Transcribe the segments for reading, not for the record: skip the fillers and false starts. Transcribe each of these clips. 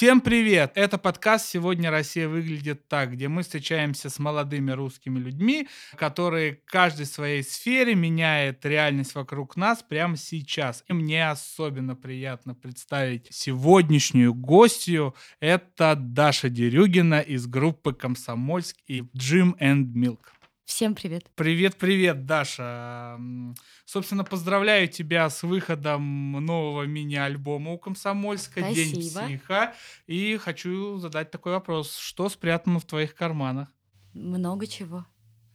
Всем привет! Это подкаст «Сегодня Россия выглядит так», где мы встречаемся с молодыми русскими людьми, которые каждый в своей сфере меняет реальность вокруг нас прямо сейчас. И мне особенно приятно представить сегодняшнюю гостью. Это Даша Дерюгина из группы «Комсомольск» и Jim and Milk. Всем привет. Привет, Даша. Собственно, поздравляю тебя с выходом нового мини-альбома у «Комсомольска» «День Спасибо. психа». И хочу задать такой вопрос. Что спрятано в твоих карманах? Много чего.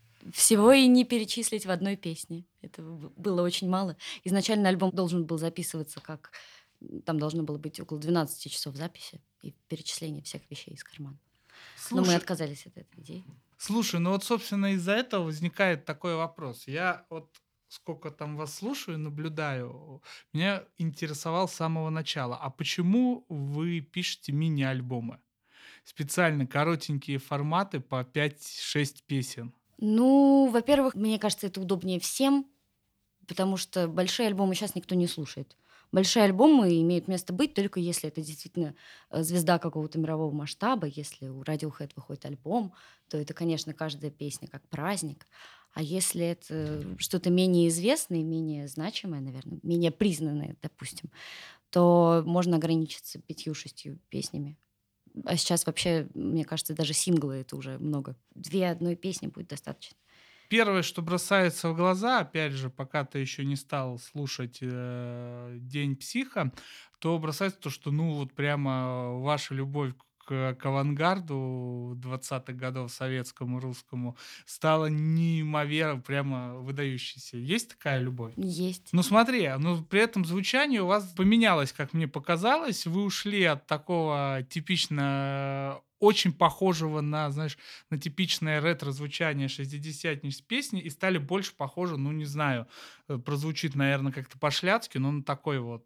Всего и не перечислить в одной песне. Это было очень мало. Изначально альбом должен был записываться как... Там должно было быть около 12 часов записи и перечисления всех вещей из кармана. Но мы Слушай, отказались от этой идеи. ну вот, собственно, из-за этого возникает такой вопрос. Я вот сколько там вас слушаю, наблюдаю, меня интересовал с самого начала. А почему вы пишете мини-альбомы? Специально коротенькие форматы по 5-6 песен. Ну, во-первых, мне кажется, это удобнее всем, потому что большие альбомы сейчас никто не слушает. Большие альбомы имеют место быть только если это действительно звезда какого-то мирового масштаба. Если у Radiohead выходит альбом, то это, конечно, каждая песня как праздник. А если это что-то менее известное, менее значимое, наверное, менее признанное, допустим, то можно ограничиться 5-6 песнями. А сейчас вообще, мне кажется, даже синглы — это уже много. 2 одной песни будет достаточно. Первое, что бросается в глаза, опять же, пока ты еще не стал слушать «День психа», то бросается то, что, ну, вот прямо ваша любовь к авангарду 20-х годов советскому, русскому стала неимоверно прямо выдающейся. Есть такая любовь? Есть. Ну смотри, ну при этом звучание у вас поменялось, как мне показалось. Вы ушли от такого типично очень похожего на, знаешь, на типичное ретро-звучание шестидесятничной песни и стали больше похожи, ну, не знаю, прозвучит, наверное, как-то по-шляцки, но на такой вот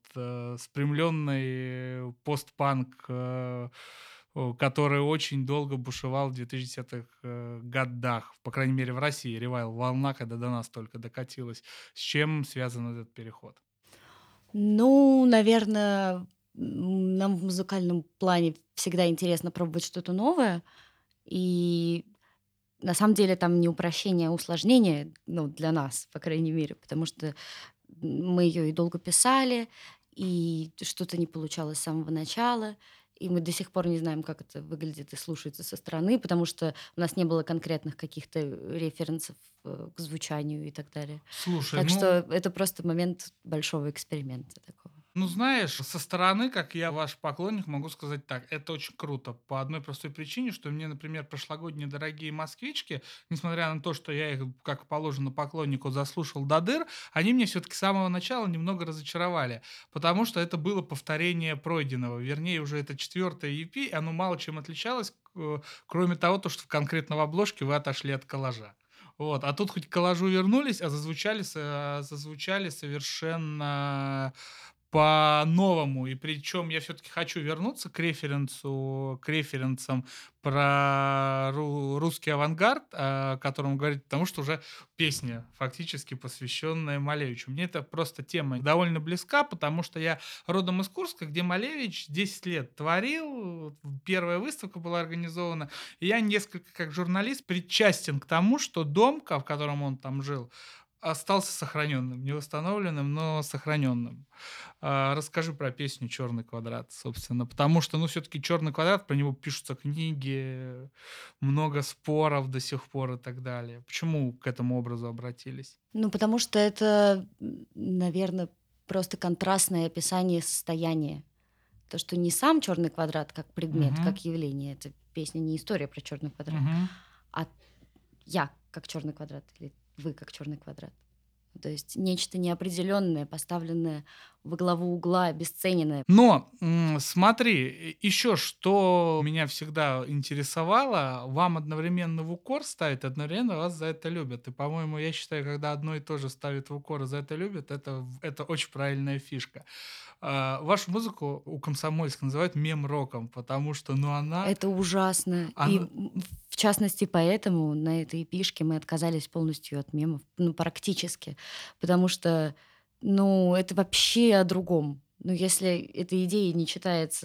спрямленный постпанк, который очень долго бушевал в 2010-х годах, по крайней мере, в России. Ревайвал-волна, когда до нас только докатилась. С чем связан этот переход? Ну, наверное, нам в музыкальном плане всегда интересно пробовать что-то новое. И на самом деле там не упрощение, а усложнение, ну, для нас, по крайней мере, потому что мы ее и долго писали, и что-то не получалось с самого начала, и мы до сих пор не знаем, как это выглядит и слушается со стороны, потому что у нас не было конкретных каких-то референсов к звучанию и так далее. Слушай, Так ну, что это просто момент большого эксперимента такого. ну, знаешь, со стороны, как я ваш поклонник, могу сказать так: это очень круто. По одной простой причине, что мне, например, прошлогодние дорогие москвички, несмотря на то, что я их, как положено поклоннику, заслушал до дыр, они мне все-таки с самого начала немного разочаровали, потому что это было повторение пройденного. Вернее, уже это четвертое EP, и оно мало чем отличалось, кроме того, то, что конкретно в обложке вы отошли от коллажа. Вот. А тут хоть к коллажу вернулись, а зазвучали совершенно по-новому. И причем я все-таки хочу вернуться к референсам про русский авангард, о котором говорит, потому что уже песня, фактически посвященная Малевичу. Мне это просто тема довольно близка, потому что я родом из Курска, где Малевич 10 лет творил, первая выставка была организована, и я несколько как журналист причастен к тому, что дом, в котором он там жил, остался сохраненным, не восстановленным, но сохраненным. Расскажи про песню «Черный квадрат», собственно, потому что, ну, все-таки «Черный квадрат», про него пишутся книги, много споров до сих пор и так далее. Почему к этому образу обратились? Ну, потому что это, наверное, просто контрастное описание состояния. То, что не сам черный квадрат как предмет, Мгм, как явление, это песня не история про черный квадрат, мгм. а я как черный квадрат или вы как черный квадрат. То есть нечто неопределенное, поставленное во главу угла, обесцененное. Но, смотри, еще что меня всегда интересовало: вам одновременно в укор ставят, одновременно вас за это любят. И, по-моему, я считаю, когда одно и то же ставят в укор и за это любят, это очень правильная фишка. Вашу музыку у «Комсомольска» называют мем-роком, потому что, ну, Это ужасно. И она в частности поэтому на этой эпишке мы отказались полностью от мемов, ну, практически. Потому что, ну, это вообще о другом. Ну, если эта идея не читается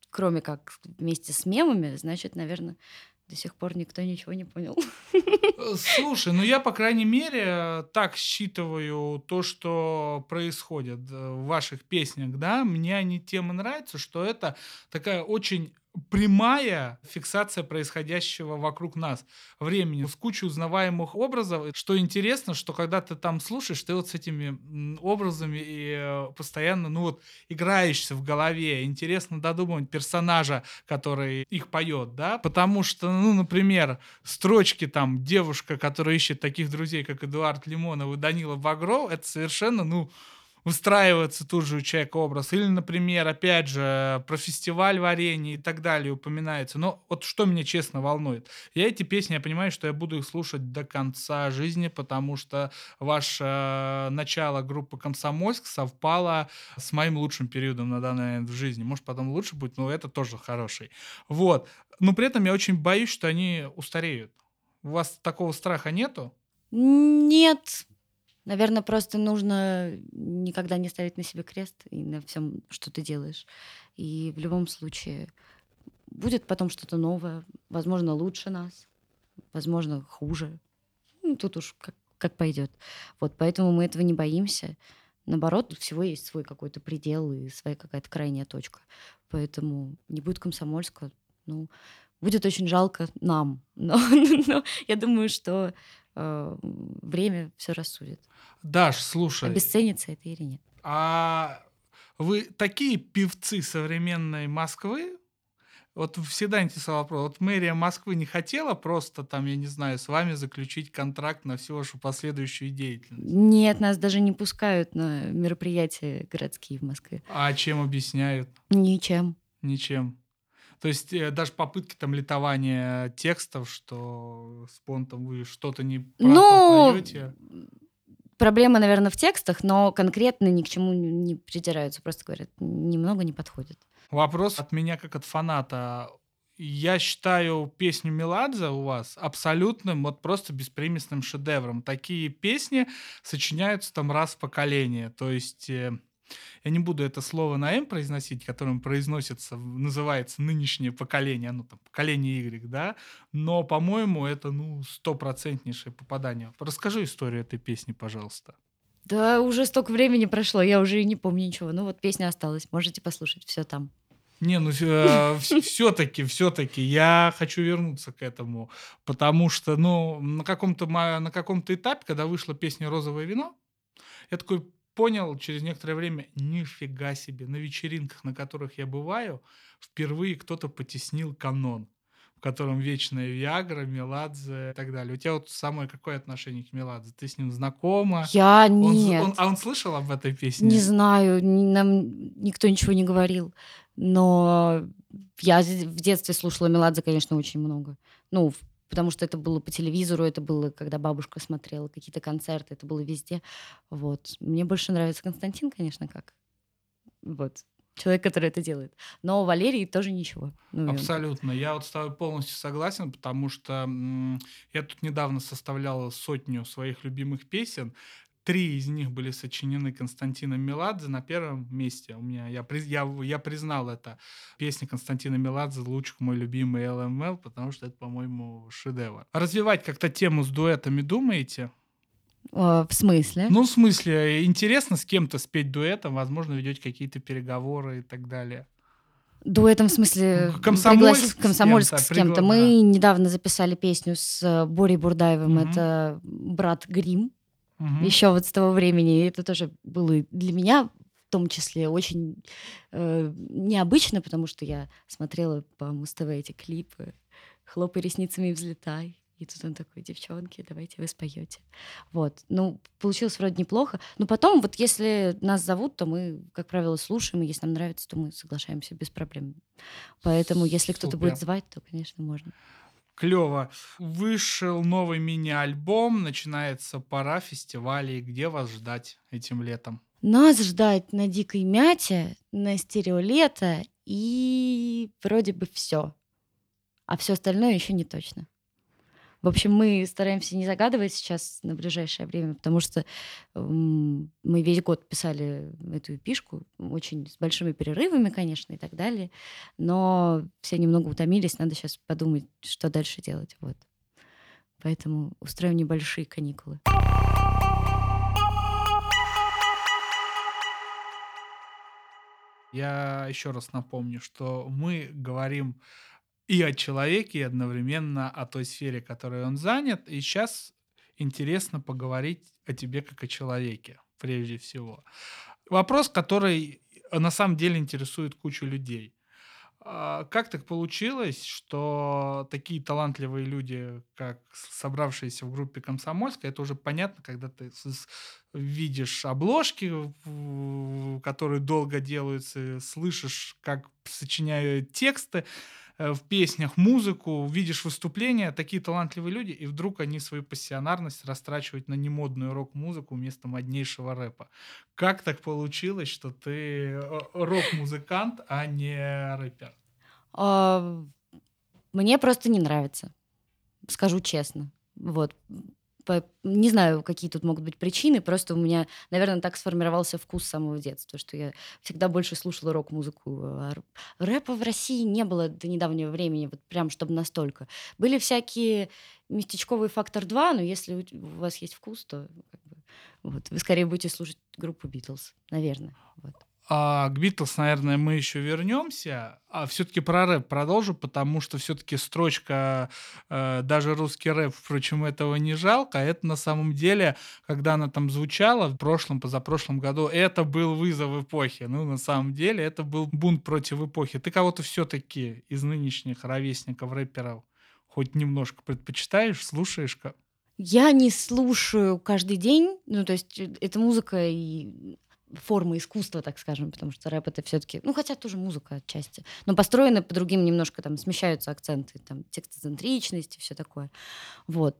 кроме как вместе с мемами, значит, наверное, до сих пор никто ничего не понял. Слушай, ну я, по крайней мере, так считываю то, что происходит в ваших песнях, да. Мне они тем и нравятся, что это такая очень прямая фиксация происходящего вокруг нас времени с кучей узнаваемых образов. И что интересно, что когда ты там слушаешь, ты вот с этими образами и постоянно, ну вот, играешься в голове. Интересно додумывать персонажа, который их поет, да. Потому что, ну, например, строчки там девушка, которая ищет таких друзей, как Эдуард Лимонов и Данила Багров, это совершенно, ну, выстраивается тут же у человека образ. Или, например, опять же, про фестиваль варенья и так далее упоминается. Но вот что меня честно волнует. Я эти песни, я понимаю, что я буду их слушать до конца жизни, потому что ваше начало группы «Комсомольск» совпало с моим лучшим периодом на данный момент в жизни. Может, потом лучше будет, но это тоже хороший. Вот. Но при этом я очень боюсь, что они устареют. У вас такого страха нету? Нет. Наверное, просто нужно никогда не ставить на себе крест и на всем, что ты делаешь. И в любом случае будет потом что-то новое, возможно, лучше нас, возможно, хуже. Ну, тут уж как пойдет. Вот поэтому мы этого не боимся. Наоборот, у всего есть свой какой-то предел и своя какая-то крайняя точка. Поэтому не будет Комсомольска. Ну, будет очень жалко нам. Но я думаю, что время все рассудит. Даш, слушай, Обесценится это или нет. а вы такие певцы современной Москвы? Вот всегда интересовал вопрос. Вот мэрия Москвы не хотела просто там, я не знаю, с вами заключить контракт на всю вашу последующую деятельность? Нет, нас даже не пускают на мероприятия городские в Москве. А чем объясняют? Ничем. Ничем. То есть даже попытки там литования текстов, что спонтом вы что-то не про то Ну, поете. проблема, наверное, в текстах, но конкретно ни к чему не придираются. Просто говорят, немного не подходит. Вопрос от меня как от фаната. Я считаю песню Меладзе у вас абсолютным, вот просто беспримесным шедевром. Такие песни сочиняются там раз в поколение. То есть я не буду это слово на «М» произносить, которым произносится, называется нынешнее поколение, ну там поколение Y, да, но, по-моему, это, ну, стопроцентнейшее попадание. Расскажи историю этой песни, пожалуйста. Да, уже столько времени прошло, я уже и не помню ничего. Ну вот песня осталась, можете послушать, все там. Не, ну все-таки я хочу вернуться к этому, потому что, ну, на каком-то этапе, когда вышла песня «Розовое вино», я такой понял через некоторое время, нифига себе, на вечеринках, на которых я бываю, впервые кто-то потеснил канон, в котором вечная Виагра, Меладзе и так далее. У тебя вот самое какое отношение к Меладзе? Ты с ним знакома? Я нет. Он слышал об этой Не песне? знаю, нам никто ничего не говорил. Но я в детстве слушала Меладзе, конечно, очень много. Ну, потому что это было по телевизору, это было, когда бабушка смотрела какие-то концерты, это было везде. Вот. Мне больше нравится Константин, конечно, как. Вот. Человек, который это делает. Но Валерий тоже ничего. Ну, и он так. Абсолютно. Я вот с тобой полностью согласен, потому что я тут недавно составлял 100 своих любимых песен. 3 из них были сочинены Константином Меладзе. На первом месте у меня, я признал это, песня Константина Меладзе «Лучик мой любимый ЛМЛ», потому что это, по-моему, шедевр. Развивать как-то тему с дуэтами думаете? В смысле? Ну, в смысле, интересно с кем-то спеть дуэтом, возможно, ведете какие-то переговоры и так далее. Дуэтом, в смысле, Комсомольск с Комсомольск кем-то, с кем-то. да. Мы недавно записали песню с Борей Бурдаевым. Мгм. Это брат Грим. Мгм. Еще вот с того времени. И это тоже было для меня в том числе очень необычно, потому что я смотрела по Муз-ТВ эти клипы «Хлопай ресницами и взлетай». И тут он такой: девчонки, давайте вы споете. Вот. Ну, получилось вроде неплохо. Но потом, вот если нас зовут, то мы, как правило, слушаем, и если нам нравится, то мы соглашаемся без проблем. Поэтому, если кто-то Супер. будет звать, то, конечно, можно. Клево. Вышел новый мини-альбом, начинается пора фестивалей. Где вас ждать этим летом? Нас ждать на Дикой Мяте, на Стереолето и вроде бы все. А все остальное еще не точно. В общем, мы стараемся не загадывать сейчас на ближайшее время, потому что мы весь год писали эту эпишку, очень с большими перерывами, конечно, и так далее. Но все немного утомились, надо сейчас подумать, что дальше делать. Вот. Поэтому устроим небольшие каникулы. Я еще раз напомню, что мы говорим и о человеке, и одновременно о той сфере, которой он занят. И сейчас интересно поговорить о тебе как о человеке, прежде всего. Вопрос, который на самом деле интересует кучу людей. Как так получилось, что такие талантливые люди, как собравшиеся в группе «Комсомольская», это уже понятно, когда ты видишь обложки, которые долго делаются, слышишь, как сочиняют тексты в песнях, музыку, видишь выступления, такие талантливые люди, и вдруг они свою пассионарность растрачивают на немодную рок-музыку вместо моднейшего рэпа. Как так получилось, что ты рок-музыкант, а не рэпер? А, Мне просто не нравится, скажу честно. Вот. Не знаю, какие тут могут быть причины, просто у меня, наверное, так сформировался вкус с самого детства, что я всегда больше слушала рок-музыку. Рэпа в России не было до недавнего времени, вот прям чтобы настолько. Были всякие местечковый «Фактор 2», но если у вас есть вкус, то как бы, вот, вы скорее будете слушать группу «Битлз», наверное. Вот. К «Битлз», наверное, мы еще вернемся, а все-таки про рэп продолжу, потому что все-таки строчка «Даже русский рэп, впрочем, этого не жалко», это на самом деле, когда она там звучала в прошлом, позапрошлом году, это был вызов эпохи. Ну, на самом деле, это был бунт против эпохи. Ты кого-то все-таки из нынешних ровесников рэперов хоть немножко предпочитаешь, слушаешь? Я не слушаю каждый день, ну, то есть это музыка и форма искусства, так скажем, потому что рэп это все-таки, ну, хотя тоже музыка отчасти, но построена по другим немножко, там смещаются акценты, там текстоцентричность и все такое. Вот.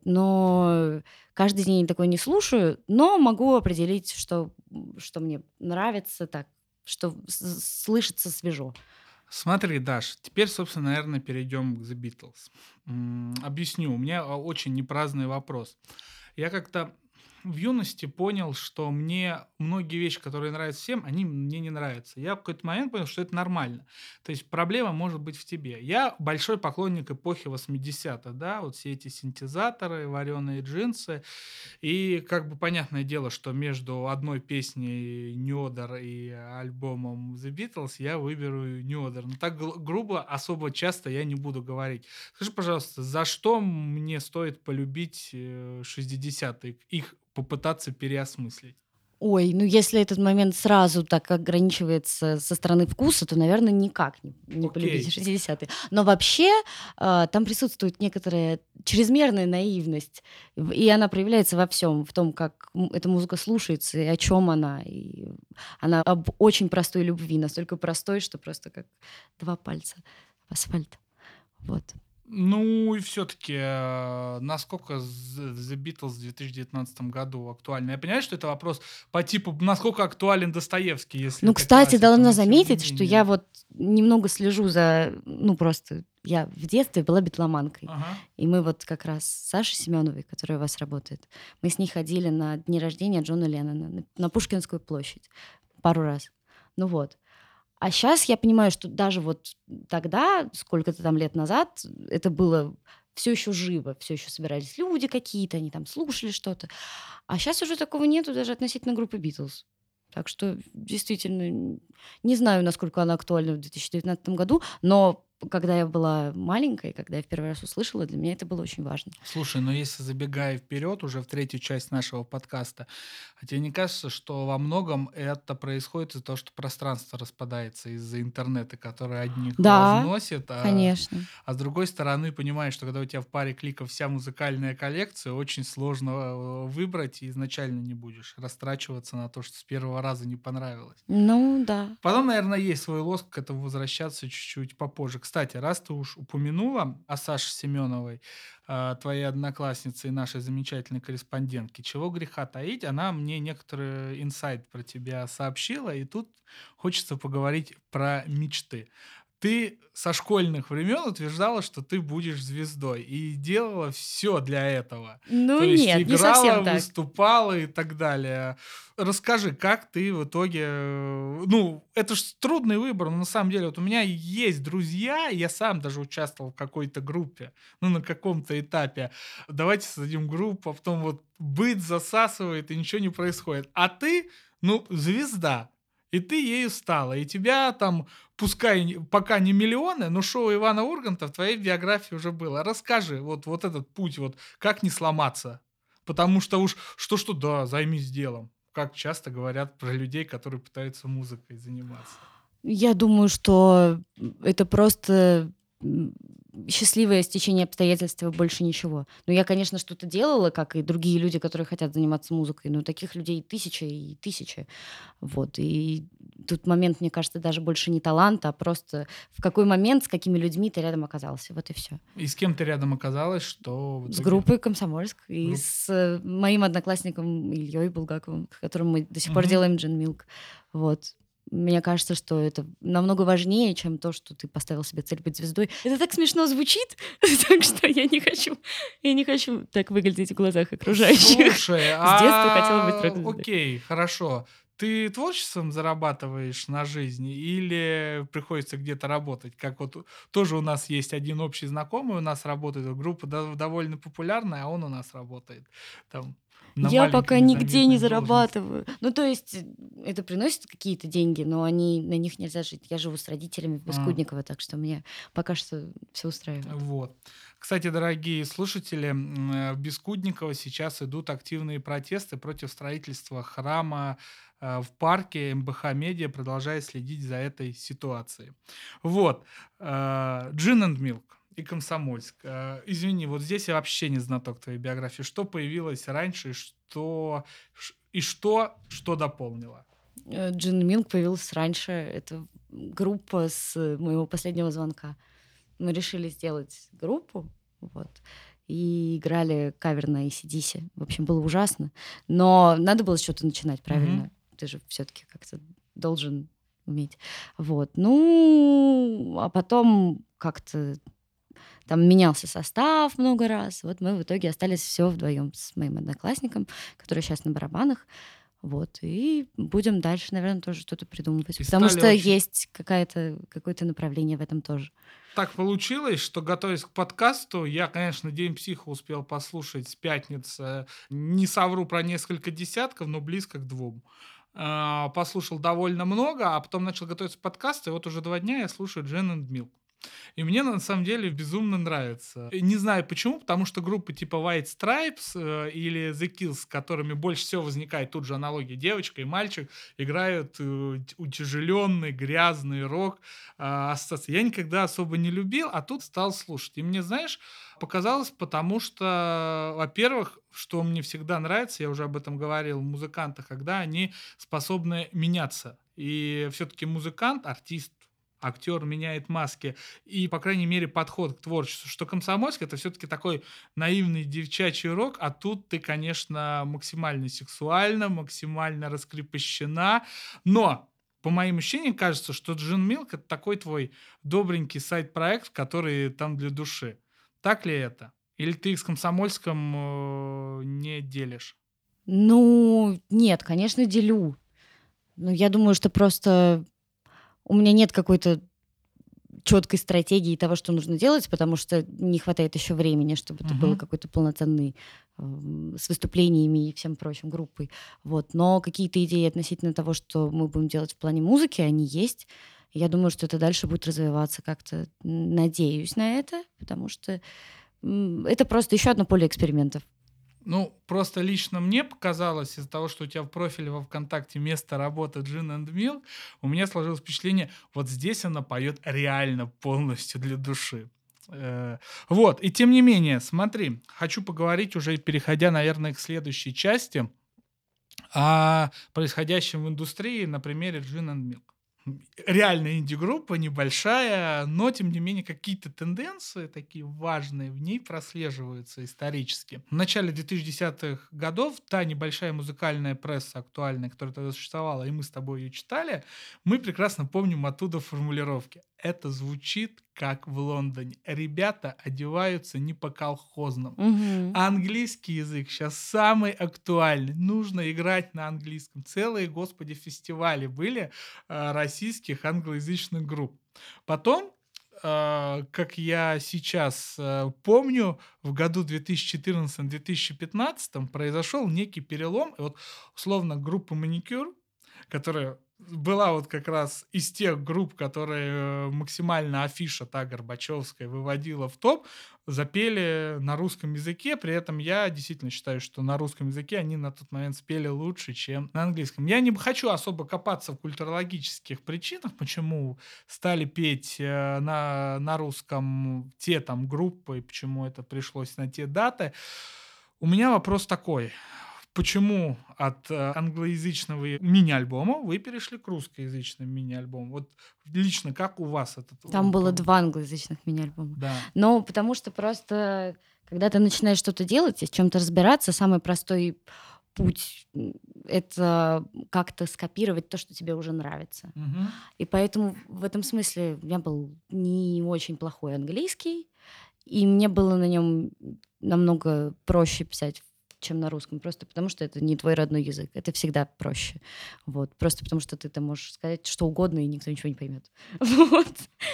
Но каждый день такое не слушаю, но могу определить, что мне нравится так, что слышится свежо. Смотри, Даш, теперь, собственно, наверное, перейдем к The Beatles. Объясню, у меня очень непраздный вопрос. Я как-то в юности понял, что мне многие вещи, которые нравятся всем, они мне не нравятся. Я в какой-то момент понял, что это нормально. То есть проблема может быть в тебе. Я большой поклонник эпохи 80-х, да, вот все эти синтезаторы, вареные джинсы. И как бы понятное дело, что между одной песней New Order и альбомом The Beatles я выберу New Order. Но так грубо особо часто я не буду говорить. Скажи, пожалуйста, за что мне стоит полюбить 60-е? Их попытаться переосмыслить. Ой, ну если этот момент сразу так ограничивается со стороны вкуса, то, наверное, никак не полюбить Окей. 60-е. Но вообще там присутствует некоторая чрезмерная наивность, и она проявляется во всем, в том, как эта музыка слушается, и о чем она. И она об очень простой любви, настолько простой, что просто как два пальца в асфальт. Вот. Ну и все-таки, насколько The Beatles в 2019 году актуальны? Я понимаю, что это вопрос по типу, насколько актуален Достоевский, если Ну, это кстати, классика, должна но тем не заметить, что я менее. вот немного слежу за, ну, просто я в детстве была битломанкой. Ага. И мы вот как раз с Сашей Семеновой, которая у вас работает, мы с ней ходили на дни рождения Джона Леннона на Пушкинскую площадь пару раз. Ну вот. А сейчас я понимаю, что даже вот тогда, сколько-то там лет назад, это было все еще живо, все еще собирались люди какие-то, они там слушали что-то. А сейчас уже такого нету даже относительно группы Битлз. Так что действительно не знаю, насколько она актуальна в 2019 году, но когда я была маленькой, когда я в первый раз услышала, для меня это было очень важно. Слушай, но если забегая вперед, уже в третью часть нашего подкаста, а тебе не кажется, что во многом это происходит из-за того, что пространство распадается из-за интернета, который одних Да, возносит, конечно. а с другой стороны понимаешь, что когда у тебя в паре кликов вся музыкальная коллекция, очень сложно выбрать, и изначально не будешь растрачиваться на то, что с первого раза не понравилось. Ну да. Потом, наверное, есть свой лоск, к этому возвращаться чуть-чуть попозже. Кстати, раз ты уж упомянула о Саше Семеновой, твоей однокласснице и нашей замечательной корреспондентке, чего греха таить, она мне некоторый инсайт про тебя сообщила, и тут хочется поговорить про мечты. ты со школьных времен утверждала, что ты будешь звездой, и делала все для этого. Ну То есть нет, не играла, совсем так. выступала и так далее. Расскажи, как ты в итоге... Ну, это ж трудный выбор, но на самом деле вот у меня есть друзья, и я сам даже участвовал в какой-то группе, ну, на каком-то этапе. Давайте создадим группу, а потом вот быт засасывает, и ничего не происходит. А ты, ну, звезда, и ты ею стала, и тебя там, пускай пока не миллионы, но шоу Ивана Урганта в твоей биографии уже было. Расскажи вот этот путь, вот как не сломаться. Потому что уж что-что, да, займись делом. Как часто говорят про людей, которые пытаются музыкой заниматься. Я думаю, что это просто м, счастливое стечение обстоятельств и больше ничего. Но я, конечно, что-то делала, как и другие люди, которые хотят заниматься музыкой, но таких людей тысячи и тысячи. Вот. И тут момент, мне кажется, даже больше не таланта, а просто в какой момент, с какими людьми ты рядом оказался. Вот и все. И с кем ты рядом оказалась, что в С итоге... группой «Комсомольск» и Групп... с моим одноклассником Ильей Булгаковым, с которым мы до сих пор Мгм. делаем «Джин Милк». Вот. Мне кажется, что это намного важнее, чем то, что ты поставил себе цель быть звездой. Это так смешно звучит, так что я не хочу так выглядеть в глазах окружающих. Слушай, С детства хотела быть рок-звездой. окей, хорошо. Ты творчеством зарабатываешь на жизнь или приходится где-то работать? Как вот тоже у нас есть один общий знакомый, у нас работает группа довольно популярная, а он у нас работает там на Я маленькой пока нигде не незаметной должности. зарабатываю. Ну, то есть это приносит какие-то деньги, но на них нельзя жить. Я живу с родителями в А. Бескудниково, так что мне пока что все устраивает. Вот. Кстати, дорогие слушатели, в Бескудниково сейчас идут активные протесты против строительства храма в парке. МБХ Медиа продолжает следить за этой ситуацией. Вот. Gin and Milk и Комсомольск. Извини, вот здесь я вообще не знаток твоей биографии. Что появилось раньше и что дополнило? Джин Минг появился раньше. Это группа с моего последнего звонка. Мы решили сделать группу, вот, и играли кавер на AC/DC. В общем, было ужасно. Но надо было с чего-то начинать, Мгм. правильно? Ты же все-таки как-то должен уметь. Вот. Ну, а потом как-то там менялся состав много раз. Вот мы в итоге остались все вдвоем с моим одноклассником, который сейчас на барабанах. Вот. И будем дальше, наверное, тоже что-то придумывать. И Потому стали что очень... есть какое-то направление в этом тоже. Так получилось, что, готовясь к подкасту, я, конечно, «День психа» успел послушать с пятницы. Не совру про несколько десятков, но близко к 2. Послушал довольно много, а потом начал готовиться к подкасту, и вот уже 2 дня я слушаю Gin and Milk. И мне на самом деле безумно нравится. И не знаю почему, потому что группы типа White Stripes или The Kills, с которыми больше всего возникает тут же аналогия девочка и мальчик, играют утяжеленный, грязный рок. Ассоциации. Я никогда особо не любил, а тут стал слушать. И мне, знаешь, показалось, потому что, во-первых, что мне всегда нравится, я уже об этом говорил, в музыкантах, когда они способны меняться. И все-таки музыкант, артист, актер меняет маски, и, по крайней мере, подход к творчеству. Что «Комсомольск» — это все-таки такой наивный девчачий рок, а тут ты, конечно, максимально сексуальна, максимально раскрепощена, но по моим ощущениям кажется, что Джин Милк — это такой твой добренький сайт-проект, который там для души. Так ли это? Или ты их с «Комсомольском» не делишь? Ну, нет, конечно, делю. Но я думаю, что просто у меня нет какой-то четкой стратегии того, что нужно делать, потому что не хватает еще времени, чтобы это было Мгм. какой-то полноценный с выступлениями и всем прочим группой. Вот. Но какие-то идеи относительно того, что мы будем делать в плане музыки, они есть. Я думаю, что это дальше будет развиваться как-то. Надеюсь на это, потому что это просто еще одно поле экспериментов. Ну, просто лично мне показалось, из-за того, что у тебя в профиле во ВКонтакте место работы Gin and Milk, у меня сложилось впечатление, вот здесь она поет реально полностью для души. Э, Вот, и тем не менее, смотри, хочу поговорить уже, переходя, наверное, к следующей части, о происходящем в индустрии на примере Gin and Milk. реальная инди-группа, небольшая, но, тем не менее, какие-то тенденции такие важные в ней прослеживаются исторически. В начале 2010-х годов та небольшая музыкальная пресса актуальная, которая тогда существовала, и мы с тобой ее читали, мы прекрасно помним оттуда формулировки. Это звучит как в Лондоне. Ребята одеваются не по-колхозному. Мгм. Английский язык сейчас самый актуальный. Нужно играть на английском. Целые, господи, фестивали были российских англоязычных групп. Потом, как я сейчас помню, в году 2014-2015 произошел некий перелом. И вот, условно, группа «Маникюр», которая была вот как раз из тех групп, которые максимально афиша та Горбачевская выводила в топ, запели на русском языке. При этом я действительно считаю, что на русском языке они на тот момент спели лучше, чем на английском. Я не хочу особо копаться в культурологических причинах, почему стали петь на русском те там группы, и почему это пришлось на те даты. У меня вопрос такой. Почему от англоязычного мини-альбома вы перешли к русскоязычному мини-альбому? Вот лично как у вас этот... Там было 2 англоязычных мини-альбома. Да. Но потому что просто, когда ты начинаешь что-то делать и в чем то разбираться, самый простой путь, это как-то скопировать то, что тебе уже нравится. Мгм. И поэтому в этом смысле у меня был не очень плохой английский, и мне было на нем намного проще писать, чем на русском, просто потому что это не твой родной язык. Это всегда проще. Вот. Просто потому что ты там можешь сказать что угодно, и никто ничего не поймет. Вот.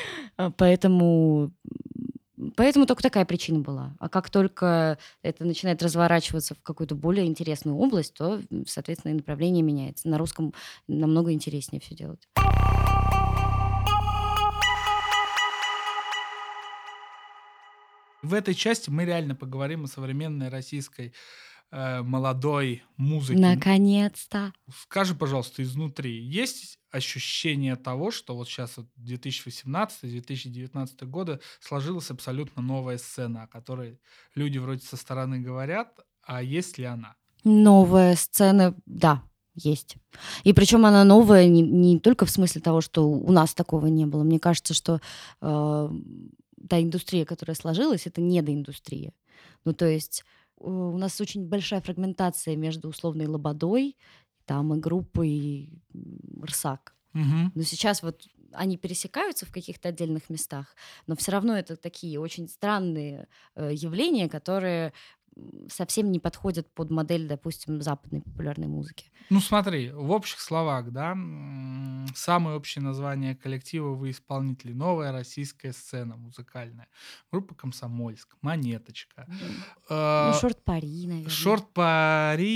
Поэтому только такая причина была. А как только это начинает разворачиваться в какую-то более интересную область, то, соответственно, и направление меняется. На русском намного интереснее все делать. В этой части мы реально поговорим о современной российской молодой музыке. Наконец-то! Скажи, пожалуйста, изнутри, есть ощущение того, что вот сейчас вот 2018-2019 года сложилась абсолютно новая сцена, о которой люди вроде со стороны говорят, а есть ли она? Новая сцена, да, есть. И причем она новая не только в смысле того, что у нас такого не было. Мне кажется, что та индустрия, которая сложилась, это недоиндустрия. Ну, то есть у нас очень большая фрагментация между условной лободой, там и группой РСАК. Мгм. Но сейчас вот они пересекаются в каких-то отдельных местах, но все равно это такие очень странные явления, которые совсем не подходят под модель, допустим, западной популярной музыки. Ну смотри, в общих словах, да, самое общее название коллектива вы исполнители. Новая российская сцена музыкальная. Группа «Комсомольск», «Монеточка», Ну, э, шорт-пари, наверное. «Шорт-пари»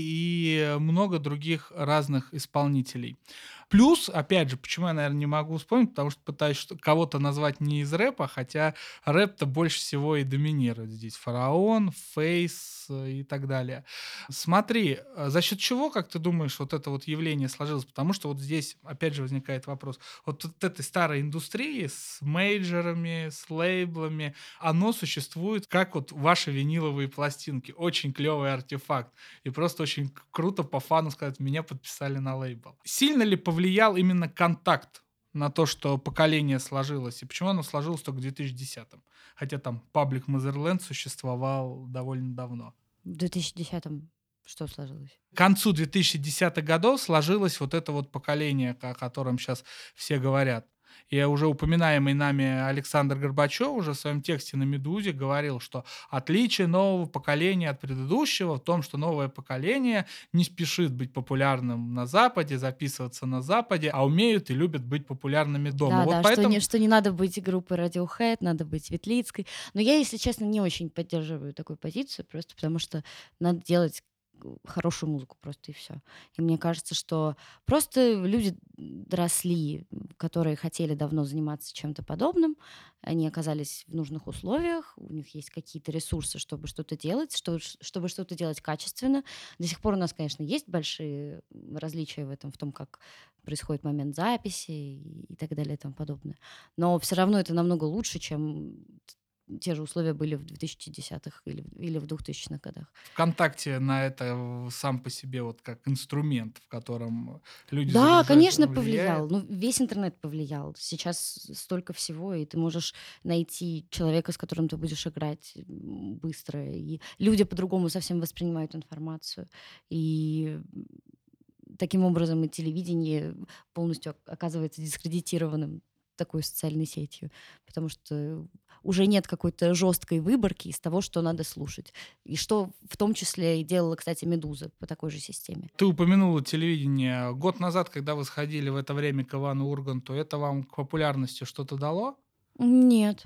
и много других разных исполнителей. Плюс, опять же, почему я, наверное, не могу вспомнить, потому что пытаюсь кого-то назвать не из рэпа, хотя рэп-то больше всего и доминирует здесь. «Фараон», «Фейс» и так далее. Смотри, за счет чего, как ты думаешь, вот это вот явление сложилось? Потому что вот здесь, опять же, возникает вопрос. Вот этой старой индустрии с мейджорами, с лейблами, оно существует как вот ваши виниловые пластинки. Очень клевый артефакт. И просто очень круто по фану сказать, меня подписали на лейбл. Сильно ли повлиял именно контакт на то, что поколение сложилось? И почему оно сложилось только в 2010-м? Хотя там Public Motherland существовал довольно давно. В 2010-м что сложилось? К концу 2010-х годов сложилось вот это вот поколение, о котором сейчас все говорят. И уже упоминаемый нами Александр Горбачев уже в своем тексте на «Медузе» говорил, что отличие нового поколения от предыдущего в том, что новое поколение не спешит быть популярным на Западе, записываться на Западе, а умеют и любят быть популярными дома. Да, Вот да, поэтому... что не надо быть группой Radiohead, надо быть Светлицкой. Но я, если честно, не очень поддерживаю такую позицию, просто потому что надо делать хорошую музыку просто и все. И мне кажется, что просто люди доросли, которые хотели давно заниматься чем-то подобным, они оказались в нужных условиях, у них есть какие-то ресурсы, чтобы что-то делать, чтобы что-то делать качественно. До сих пор у нас, конечно, есть большие различия в этом, в том, как происходит момент записи и так далее и тому подобное. Но все равно это намного лучше, чем те же условия были в 2010-х или в 2000-х годах. ВКонтакте на это сам по себе вот как инструмент, в котором люди Да, загружают, конечно, он влияет. повлиял. Ну, весь интернет повлиял. Сейчас столько всего, и ты можешь найти человека, с которым ты будешь играть быстро. И люди по-другому совсем воспринимают информацию. И таким образом и телевидение полностью оказывается дискредитированным такой социальной сетью, потому что уже нет какой-то жесткой выборки из того, что надо слушать. И что в том числе и делала, кстати, «Медуза» по такой же системе. Ты упомянула телевидение. Год назад, когда вы сходили в это время к Ивану Урганту, это вам к популярности что-то дало? Нет,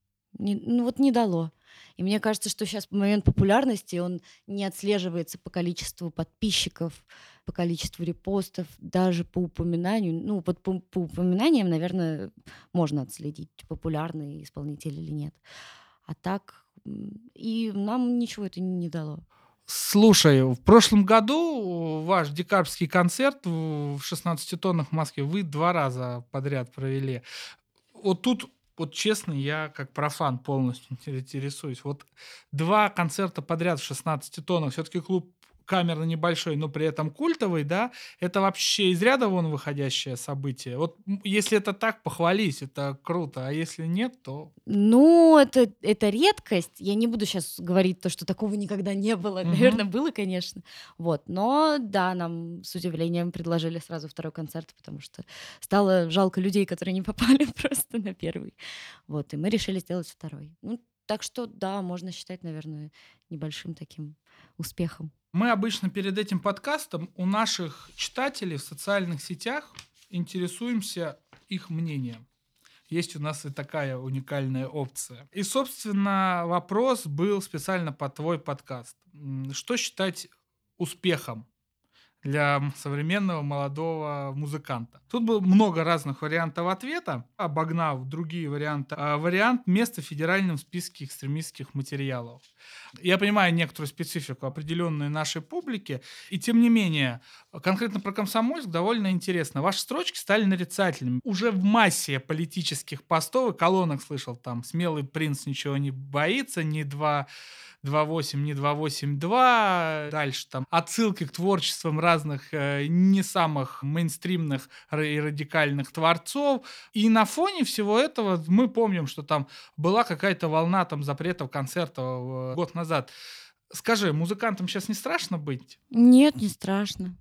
ну вот не дало. И мне кажется, что сейчас момент популярности, он не отслеживается по количеству подписчиков, по количеству репостов, даже по упоминанию. Ну, вот по упоминаниям, наверное, можно отследить, популярный исполнитель или нет. А так, и нам ничего это не дало. Слушай, в прошлом году ваш декабрьский концерт в 16 тоннах в Москве вы 2 раза подряд провели. Вот тут, вот честно, я как профан полностью интересуюсь. Вот 2 концерта подряд в 16 тоннах, все таки клуб камерно небольшой, но при этом культовый, да? Это вообще из ряда вон выходящее событие. Вот, если это так, похвались, это круто, а если нет, то Ну, это редкость. Я не буду сейчас говорить то, что такого никогда не было. Мгм. Наверное, было, конечно. Вот. Но да, нам с удивлением предложили сразу второй концерт, потому что стало жалко людей, которые не попали просто на первый. Вот. И мы решили сделать второй. Ну, так что да, можно считать, наверное, небольшим таким успехом. Мы обычно перед этим подкастом у наших читателей в социальных сетях интересуемся их мнением. Есть у нас и такая уникальная опция. И, собственно, вопрос был специально под твой подкаст. Что считать успехом для современного молодого музыканта? Тут было много разных вариантов ответа, обогнав другие варианты. Вариант места в федеральном списке экстремистских материалов. Я понимаю некоторую специфику определенной нашей публики, и тем не менее, конкретно про Комсомольск довольно интересно. Ваши строчки стали нарицательными. Уже в массе политических постов и колонок слышал там «Смелый принц ничего не боится», не 2.8, не 2.8.2, дальше там отсылки к творчествам разных не самых мейнстримных и радикальных творцов. И на фоне всего этого мы помним, что там была какая-то волна там запретов концертов год назад. Скажи, музыкантам сейчас не страшно быть? Нет, не страшно.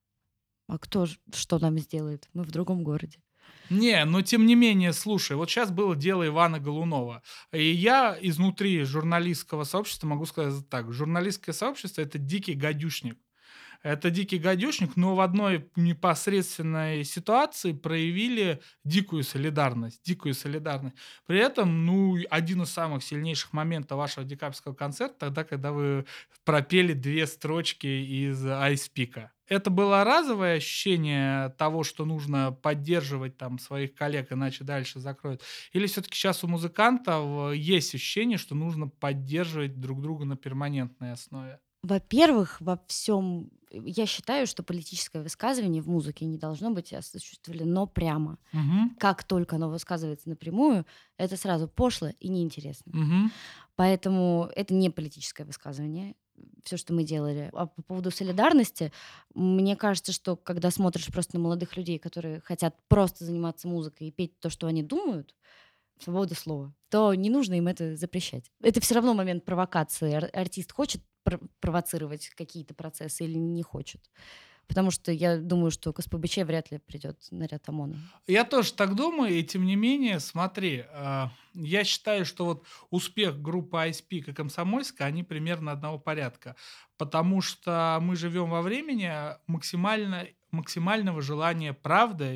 А кто что нам сделает? Мы в другом городе. Не, но тем не менее, слушай, вот сейчас было дело Ивана Голунова. И я изнутри журналистского сообщества могу сказать так. Журналистское сообщество — это дикий гадюшник. Это дикий гадюшник, но в одной непосредственной ситуации проявили дикую солидарность. Дикую солидарность. При этом, ну, один из самых сильнейших моментов вашего декабрьского концерта, тогда, когда вы пропели 2 строчки из Айспика. Это было разовое ощущение того, что нужно поддерживать там своих коллег, иначе дальше закроют? Или все-таки сейчас у музыкантов есть ощущение, что нужно поддерживать друг друга на перманентной основе? Во-первых, во всем я считаю, что политическое высказывание в музыке не должно быть осуществлено прямо. Мгм. Как только оно высказывается напрямую, это сразу пошло и неинтересно. Мгм. Поэтому это не политическое высказывание, все, что мы делали. А по поводу солидарности, мне кажется, что когда смотришь просто на молодых людей, которые хотят просто заниматься музыкой и петь то, что они думают, свобода слова, то не нужно им это запрещать. Это все равно момент провокации. Артист хочет провоцировать какие-то процессы или не хочет. Потому что я думаю, что к СПБЧ вряд ли придет наряд ОМОНа. Я тоже так думаю, и тем не менее, смотри, я считаю, что вот успех группы ISP и Комсомольска, они примерно одного порядка, потому что мы живем во времени максимального желания правды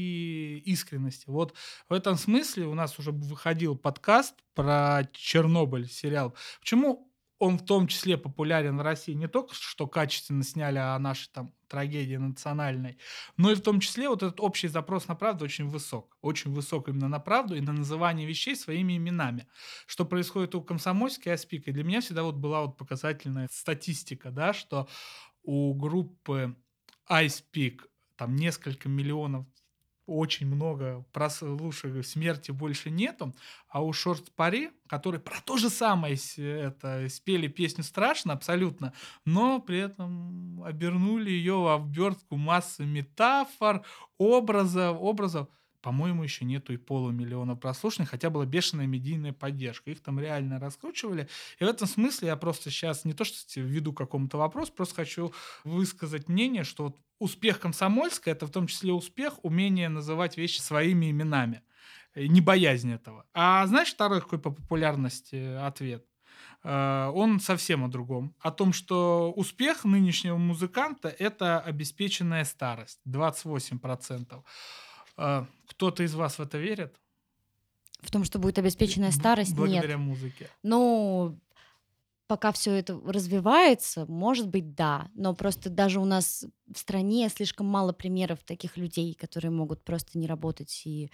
и искренности. Вот в этом смысле у нас уже выходил подкаст про Чернобыль, сериал. Почему он в том числе популярен в России? Не только что качественно сняли о нашей там трагедии национальной, но и в том числе вот этот общий запрос на правду очень высок. Очень высок именно на правду и на называние вещей своими именами. Что происходит у Комсомольска и Аспика. И для меня всегда вот была вот показательная статистика, да, что у группы iSpeak там несколько миллионов очень много прослушиваний, смерти больше нету, а у Шорт Пари, которые про то же самое спели песню «Страшно» абсолютно, но при этом обернули ее в обертку массы метафор, образов. По-моему, еще нету и полумиллиона прослушиваний, хотя была бешеная медийная поддержка. Их там реально раскручивали. И в этом смысле я просто сейчас не то что веду к какому-то вопросу, просто хочу высказать мнение, что вот успех Комсомольска — это в том числе успех, умение называть вещи своими именами, не боязнь этого. А знаешь, второй какой по популярности ответ? Он совсем о другом. О том, что успех нынешнего музыканта — это обеспеченная старость. 28%. Кто-то из вас в это верит? В том, что будет обеспеченная старость, нет. Благодаря музыке. Ну, пока все это развивается, может быть, да. Но просто даже у нас в стране слишком мало примеров таких людей, которые могут просто не работать и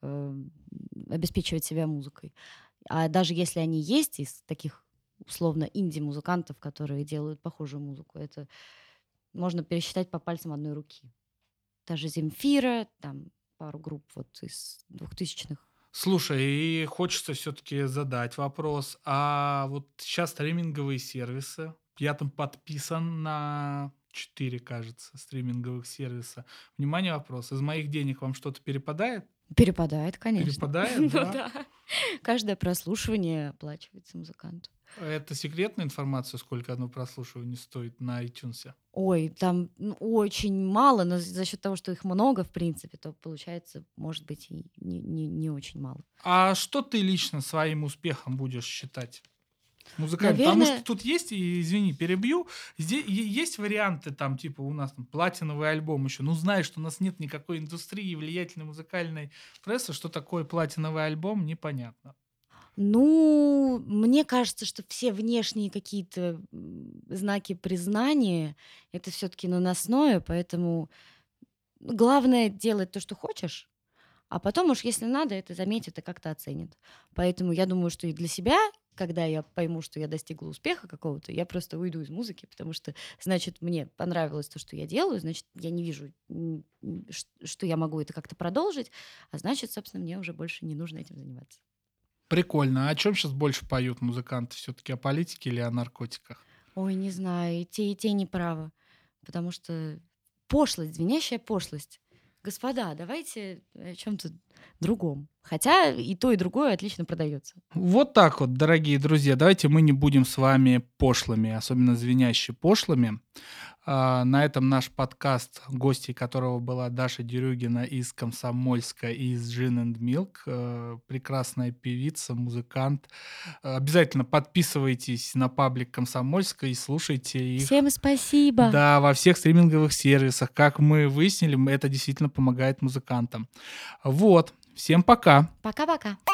обеспечивать себя музыкой. А даже если они есть из таких условно инди-музыкантов, которые делают похожую музыку, это можно пересчитать по пальцам одной руки. Та же Земфира, там пару групп вот из 2000-х. Слушай, и хочется все-таки задать вопрос. А вот сейчас стриминговые сервисы, я там подписан на 4, кажется, стриминговых сервиса. Внимание, вопрос. Из моих денег вам что-то перепадает? Перепадает, конечно. Перепадает, Ну да? да. Каждое прослушивание оплачивается музыканту. Это секретная информация, сколько одно прослушивание стоит на iTunes? Ой, там очень мало, но за счет того, что их много, в принципе, то получается, может быть, и не очень мало. А что ты лично своим успехом будешь считать? Музыкально. Потому Наверное, что тут есть, и, извини, перебью, здесь есть варианты, там, типа, у нас там платиновый альбом еще. Ну, знаешь, что у нас нет никакой индустрии влиятельной музыкальной прессы, что такое платиновый альбом, непонятно. ну, мне кажется, что все внешние какие-то знаки признания это все-таки наносное, поэтому главное делать то, что хочешь, а потом уж, если надо, это заметят и как-то оценят. Поэтому я думаю, что и для себя, когда я пойму, что я достигла успеха какого-то, я просто уйду из музыки, потому что, значит, мне понравилось то, что я делаю, значит, я не вижу, что я могу это как-то продолжить, а значит, собственно, мне уже больше не нужно этим заниматься. Прикольно. А о чем сейчас больше поют музыканты? Все-таки о политике или о наркотиках? Ой, не знаю, и те не правы, потому что пошлость, звенящая пошлость. Господа, давайте о чем-то другом. Хотя и то, и другое отлично продается. Вот так вот, дорогие друзья. Давайте мы не будем с вами пошлыми, особенно звеняще пошлыми. На этом наш подкаст, гостьей которого была Даша Дерюгина из Комсомольска, из Gin and Milk, прекрасная певица, музыкант. Обязательно подписывайтесь на паблик Комсомольска и слушайте их. Всем спасибо. Да, во всех стриминговых сервисах. Как мы выяснили, это действительно помогает музыкантам. Вот. Всем пока. Пока-пока.